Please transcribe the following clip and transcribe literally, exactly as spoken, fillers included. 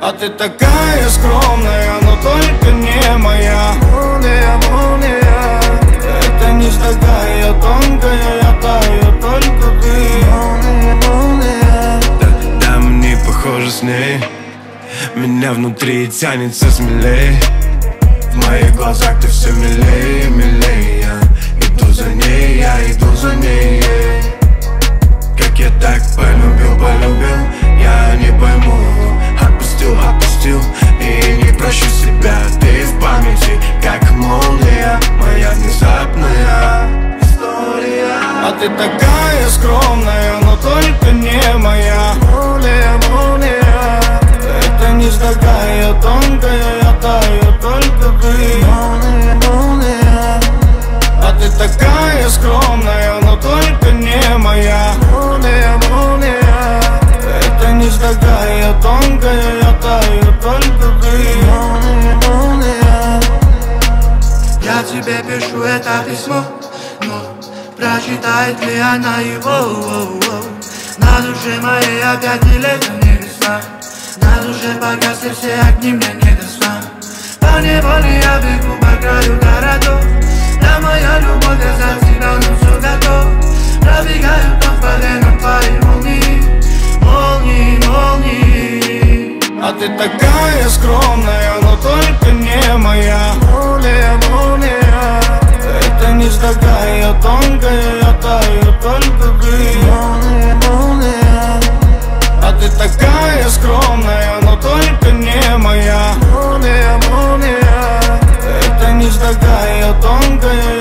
А ты такая скромная, но только не моя. Молния, молния, это нежь такая тонкая, я таю, только ты. Молния, молния. Да, да, мне похоже с ней. Меня внутри тянется смелей. В моих глазах ты все милее, милее. Я иду за ней, я иду за ней. Как я так полюбил, полюбил, я не пойму. Отпустил, отпустил и не прощу себя. Ты в памяти, как молния, моя внезапная история. А ты такая скромная, но только не моя. Молния, молния, это нежь такая тонкая, я таю, только ты. Молния, молния. А ты такая скромная, но только не моя. Молния, молния, это нежь такая тонкая, я таю, только ты. Молния, молния. Я тебе пишу это письмо, но прочитает ли она его? На душе моей опять не лето, не весна. На душе погасли все огни, мне не до сна. По неволе я бегу по краю городов. Да, моя любовь, я за тебя, ну все готов. Пробегают там по венам твои молнии, молнии, молнии. А ты такая скромная, но только не моя. Молния, молния, это нежь такая тонкая, я таю, только ты. Молния, молния. А ты такая скромная, но только не моя. Молния, молния, это нежь такая тонкая,